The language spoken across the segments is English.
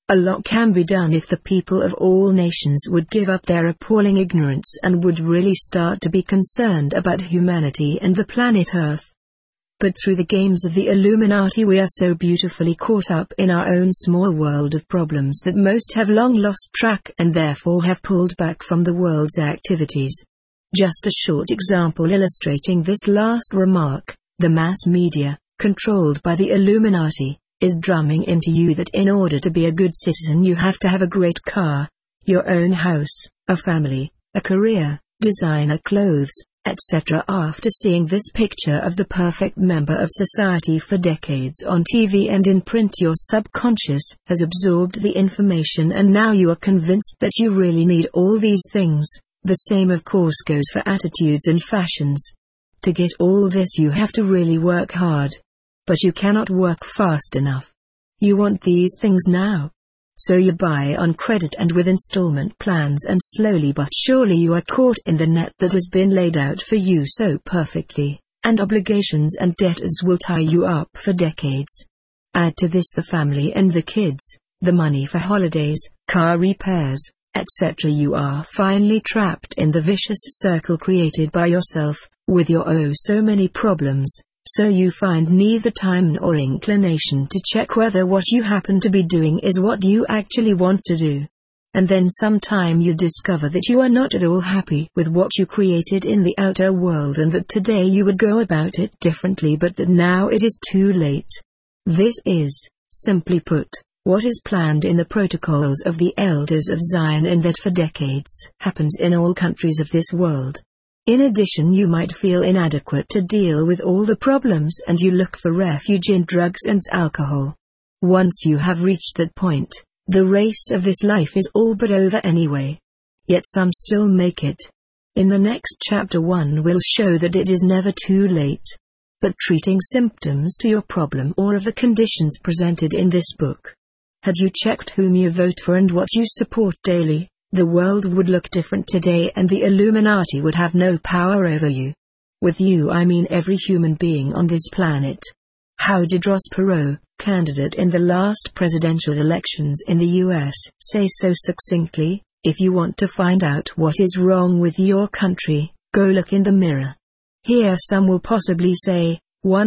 A lot can be done if the people of all nations would give up their appalling ignorance and would really start to be concerned about humanity and the planet Earth. But through the games of the Illuminati we are so beautifully caught up in our own small world of problems that most have long lost track and therefore have pulled back from the world's activities. Just a short example illustrating this last remark: the mass media, controlled by the Illuminati, is drumming into you that in order to be a good citizen you have to have a great car, your own house, a family, a career, designer clothes, etc. After seeing this picture of the perfect member of society for decades on TV and in print, your subconscious has absorbed the information and now you are convinced that you really need all these things. The same of course goes for attitudes and fashions. To get all this you have to really work hard. But you cannot work fast enough. You want these things now. So you buy on credit and with installment plans, and slowly but surely you are caught in the net that has been laid out for you so perfectly, and obligations and debtors will tie you up for decades. Add to this the family and the kids, the money for holidays, car repairs, etc. You are finally trapped in the vicious circle created by yourself, with your oh so many problems. So you find neither time nor inclination to check whether what you happen to be doing is what you actually want to do. And then sometime you discover that you are not at all happy with what you created in the outer world and that today you would go about it differently, but that now it is too late. This is, simply put, what is planned in the protocols of the Elders of Zion, and that for decades happens in all countries of this world. In addition, you might feel inadequate to deal with all the problems and you look for refuge in drugs and alcohol. Once you have reached that point, the race of this life is all but over anyway. Yet some still make it. In the next chapter 1 will show that it is never too late. But treating symptoms to your problem or of the conditions presented in this book. Had you checked whom you vote for and what you support daily, the world would look different today and the Illuminati would have no power over you. With you I mean every human being on this planet. How did Ross Perot, candidate in the last presidential elections in the US, say so succinctly? If you want to find out what is wrong with your country, go look in the mirror. Here some will possibly say,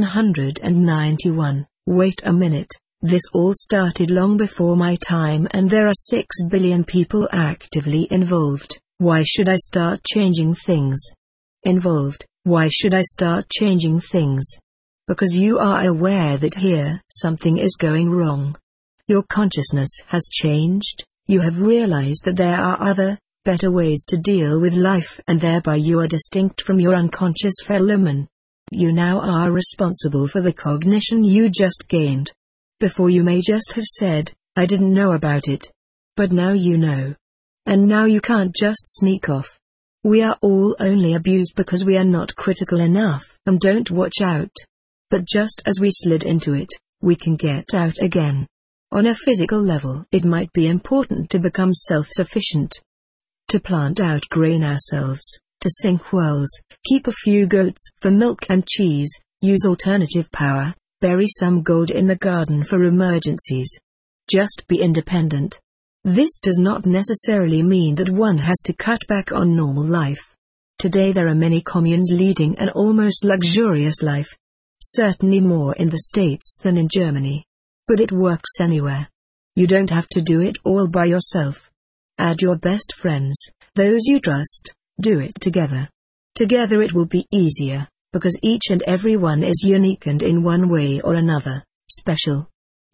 191, wait a minute. This all started long before my time and there are 6 billion people actively involved. Why should I start changing things? Involved, why should I start changing things? Because you are aware that here something is going wrong. Your consciousness has changed, you have realized that there are other, better ways to deal with life and thereby you are distinct from your unconscious fellowman. You now are responsible for the cognition you just gained. Before you may just have said, I didn't know about it. But now you know. And now you can't just sneak off. We are all only abused because we are not critical enough and don't watch out. But just as we slid into it, we can get out again. On a physical level, it might be important to become self-sufficient. To plant out grain ourselves, to sink wells, keep a few goats for milk and cheese, use alternative power. Bury some gold in the garden for emergencies. Just be independent. This does not necessarily mean that one has to cut back on normal life. Today there are many communes leading an almost luxurious life. Certainly more in the States than in Germany. But it works anywhere. You don't have to do it all by yourself. Add your best friends, those you trust, do it together. Together it will be easier. Because each and every one is unique and in one way or another, special.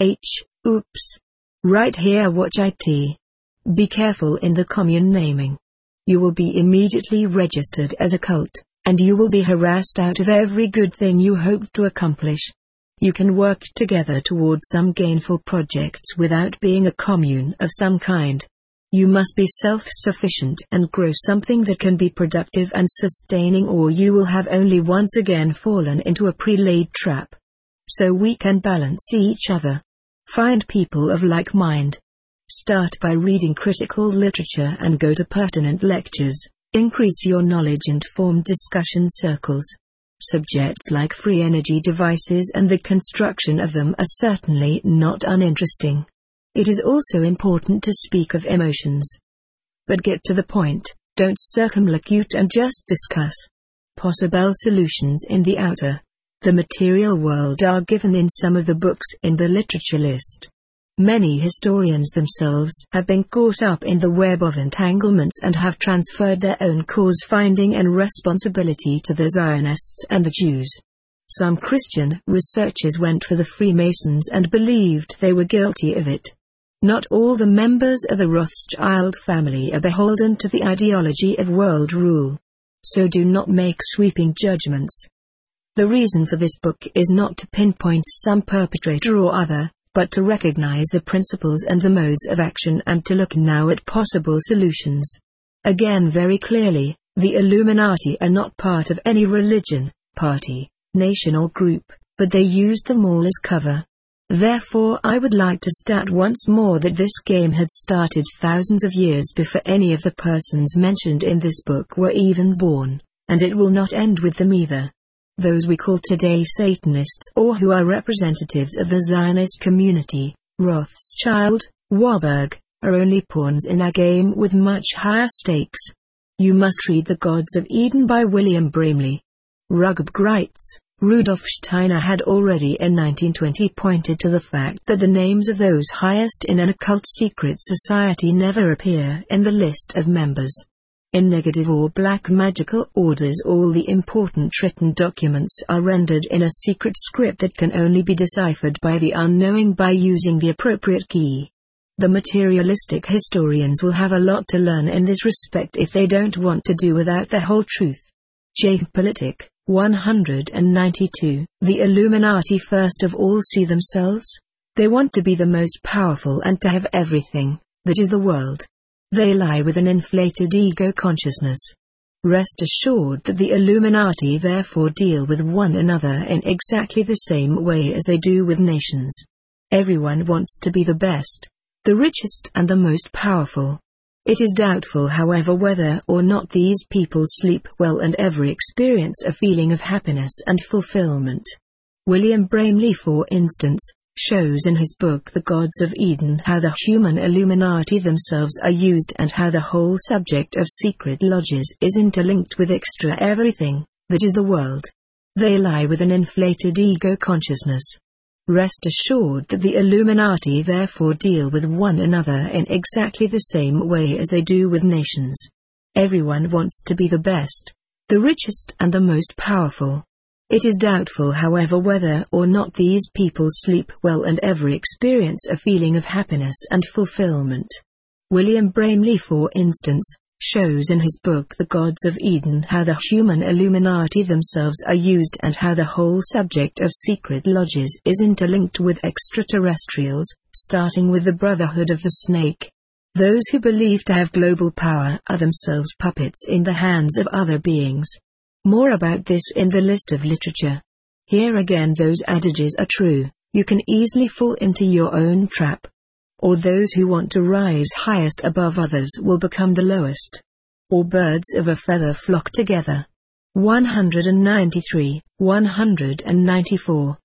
Oops. Right here watch it. Be careful in the commune naming. You will be immediately registered as a cult, and you will be harassed out of every good thing you hoped to accomplish. You can work together towards some gainful projects without being a commune of some kind. You must be self-sufficient and grow something that can be productive and sustaining, or you will have only once again fallen into a pre-laid trap. So we can balance each other. Find people of like mind. Start by reading critical literature and go to pertinent lectures. Increase your knowledge and form discussion circles. Subjects like free energy devices and the construction of them are certainly not uninteresting. It is also important to speak of emotions. But get to the point, don't circumlocute and just discuss possible solutions in the outer, the material world are given in some of the books in the literature list. Many historians themselves have been caught up in the web of entanglements and have transferred their own cause-finding and responsibility to the Zionists and the Jews. Some Christian researchers went for the Freemasons and believed they were guilty of it. Not all the members of the Rothschild family are beholden to the ideology of world rule. So do not make sweeping judgments. The reason for this book is not to pinpoint some perpetrator or other, but to recognize the principles and the modes of action and to look now at possible solutions. Again, very clearly, the Illuminati are not part of any religion, party, nation or group, but they used them all as cover. Therefore, I would like to state once more that this game had started thousands of years before any of the persons mentioned in this book were even born, and it will not end with them either. Those we call today Satanists or who are representatives of the Zionist community, Rothschild, Warburg, are only pawns in a game with much higher stakes. You must read The Gods of Eden by William Bramley. Rugb writes, Rudolf Steiner had already in 1920 pointed to the fact that the names of those highest in an occult secret society never appear in the list of members. In negative or black magical orders, all the important written documents are rendered in a secret script that can only be deciphered by the unknowing by using the appropriate key. The materialistic historians will have a lot to learn in this respect if they don't want to do without the whole truth. J. Politic, 192. The Illuminati first of all see themselves. They want to be the most powerful and to have everything, that is the world. They lie with an inflated ego consciousness. Rest assured that the Illuminati therefore deal with one another in exactly the same way as they do with nations. Everyone wants to be the best, the richest and the most powerful. It is doubtful, however, whether or not these people sleep well and ever experience a feeling of happiness and fulfillment. William Bramley, for instance, shows in his book The Gods of Eden how the human Illuminati themselves are used and how the whole subject of secret lodges is interlinked with extra everything, that is the world. They lie with an inflated ego consciousness. Rest assured that the Illuminati therefore deal with one another in exactly the same way as they do with nations. Everyone wants to be the best, the richest and the most powerful. It is doubtful, however, whether or not these people sleep well and ever experience a feeling of happiness and fulfillment. William Bramley, for instance, shows in his book The Gods of Eden how the human Illuminati themselves are used and how the whole subject of secret lodges is interlinked with extraterrestrials, starting with the Brotherhood of the Snake. Those who believe to have global power are themselves puppets in the hands of other beings. More about this in the list of literature. Here again, those adages are true: you can easily fall into your own trap. Or those who want to rise highest above others will become the lowest. Or birds of a feather flock together. 193, 194.